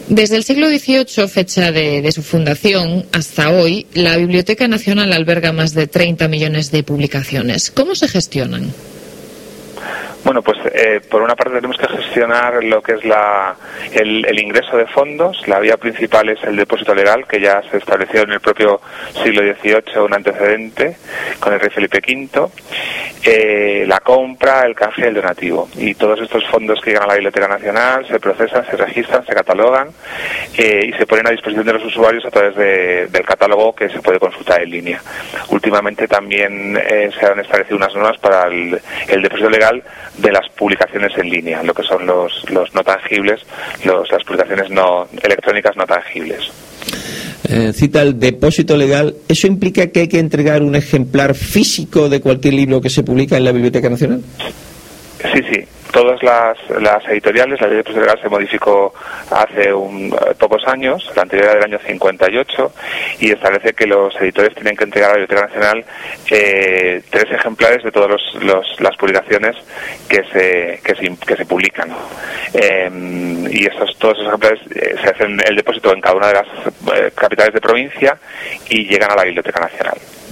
Desde el siglo XVIII, fecha de su fundación, hasta hoy, la Biblioteca Nacional alberga más de 30 millones de publicaciones. ¿Cómo se gestionan? Bueno, pues por una parte tenemos que gestionar lo que es el ingreso de fondos. La vía principal es el depósito legal, que ya se estableció en el propio siglo XVIII, un antecedente con el rey Felipe V. La compra, el canje y el donativo. Y todos estos fondos que llegan a la Biblioteca Nacional se procesan, se registran, se catalogan y se ponen a disposición de los usuarios a través del catálogo que se puede consultar en línea. Últimamente también se han establecido unas normas para el depósito legal de las publicaciones en línea, lo que son los no tangibles, las publicaciones no electrónicas no tangibles. Cita el depósito legal. ¿Eso implica que hay que entregar un ejemplar físico de cualquier libro que se publica en la Biblioteca Nacional? Sí. Todas las editoriales, la ley de depósito legal se modificó hace pocos años, la anterior era del año 58, y establece que los editores tienen que entregar a la Biblioteca Nacional 3 ejemplares de todas las publicaciones que se publican. Y todos esos ejemplares se hacen el depósito en cada una de las capitales de provincia y llegan a la Biblioteca Nacional.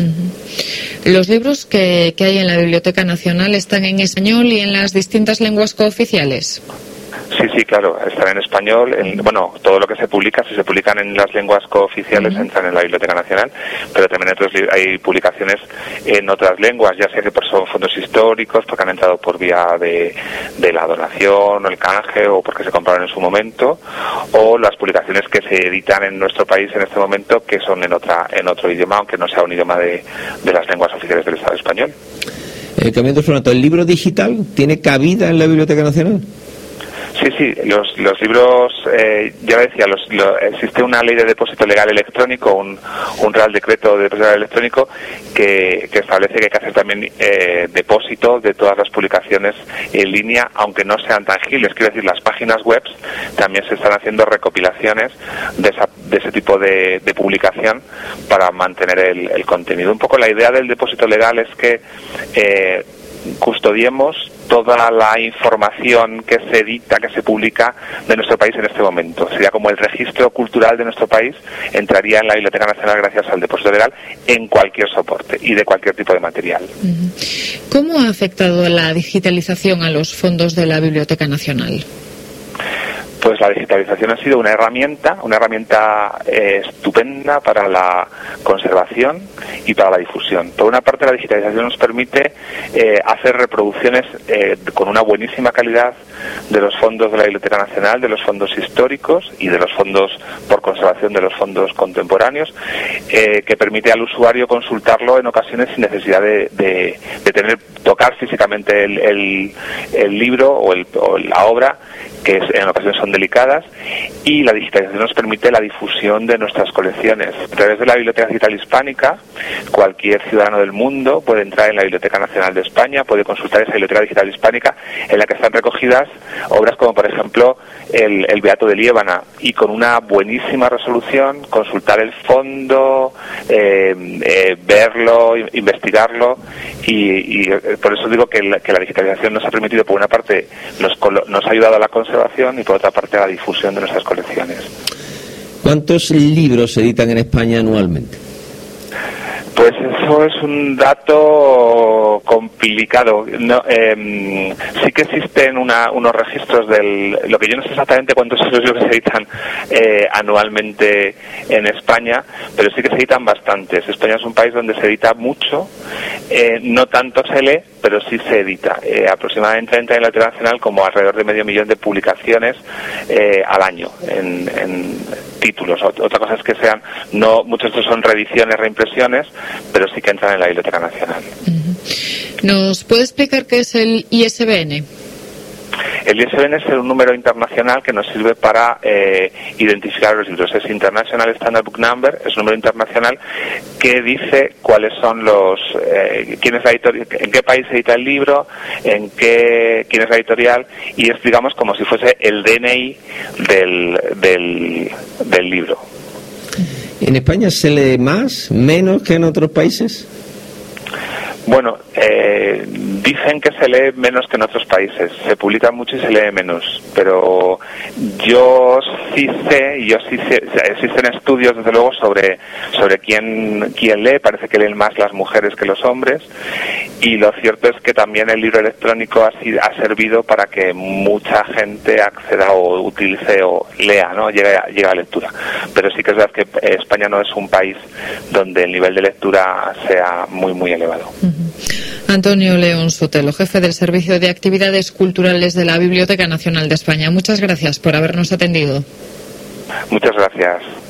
¿Los libros que hay en la Biblioteca Nacional están en español y en las distintas lenguas cooficiales? Sí, claro, están en español. Todo lo que se publica, si se publican en las lenguas cooficiales, entran en la Biblioteca Nacional, pero también hay publicaciones en otras lenguas, ya sea que son fondos históricos, porque han entrado por vía de la donación o el canje, o porque se compraron en su momento, o las publicaciones que se editan en nuestro país en este momento, que son en otro idioma, aunque no sea un idioma de las lenguas oficiales del Estado español. Cambiando de formato, ¿el libro digital tiene cabida en la Biblioteca Nacional? Sí, los libros, ya decía, existe una ley de depósito legal electrónico, un Real Decreto de depósito legal electrónico que establece que hay que hacer también depósito de todas las publicaciones en línea, aunque no sean tangibles. Quiero decir, las páginas web también se están haciendo recopilaciones de ese tipo de publicación para mantener el contenido. Un poco la idea del depósito legal es que custodiemos toda la información que se edita, que se publica de nuestro país en este momento. Sería como el registro cultural de nuestro país, entraría en la Biblioteca Nacional gracias al depósito legal en cualquier soporte y de cualquier tipo de material. ¿Cómo ha afectado la digitalización a los fondos de la Biblioteca Nacional? Pues la digitalización ha sido una herramienta estupenda para la conservación y para la difusión. Por una parte, la digitalización nos permite hacer reproducciones con una buenísima calidad de los fondos de la Biblioteca Nacional, de los fondos históricos y de los fondos por conservación de los fondos contemporáneos, que permite al usuario consultarlo en ocasiones sin necesidad de tocar físicamente el libro o la obra, que en ocasiones son delicadas, y la digitalización nos permite la difusión de nuestras colecciones. A través de la Biblioteca Digital Hispánica, cualquier ciudadano del mundo puede entrar en la Biblioteca Nacional de España, puede consultar esa Biblioteca Digital Hispánica en la que están recogidas obras como, por ejemplo, el Beato de Liébana, y con una buenísima resolución consultar el fondo, verlo, investigarlo, y por eso digo que la digitalización nos ha permitido, por una parte, nos ha ayudado a la conservación y por otra parte a la difusión de nuestras colecciones. ¿ ¿Cuántos libros se editan en España anualmente? Pues eso es un dato complicado. Sí que existen unos registros lo que yo no sé exactamente cuántos libros que se editan anualmente en España, pero sí que se editan bastantes. España es un país donde se edita mucho, no tanto se lee, pero sí se edita. Aproximadamente entra en la Biblioteca Nacional como alrededor de 500.000 de publicaciones al año en títulos. Otra cosa es que muchos de estos son reediciones, reimpresiones, pero sí que entran en la Biblioteca Nacional. ¿Nos puede explicar qué es el ISBN? El ISBN es un número internacional que nos sirve para identificar los libros. Es International Standard Book Number, es un número internacional que dice cuáles son quién es la editorial, en qué país se edita el libro, quién es la editorial, y es, digamos, como si fuese el DNI del libro. ¿En España se lee más, menos que en otros países? Bueno, Dicen que se lee menos que en otros países, se publica mucho y se lee menos, pero yo sí sé, existen estudios desde luego sobre quién lee, parece que leen más las mujeres que los hombres, y lo cierto es que también el libro electrónico ha servido para que mucha gente acceda o utilice o lea, ¿no? Llegue a lectura. Pero sí que es verdad que España no es un país donde el nivel de lectura sea muy, muy elevado. Antonio León Sotelo, jefe del Servicio de Actividades Culturales de la Biblioteca Nacional de España. Muchas gracias por habernos atendido. Muchas gracias.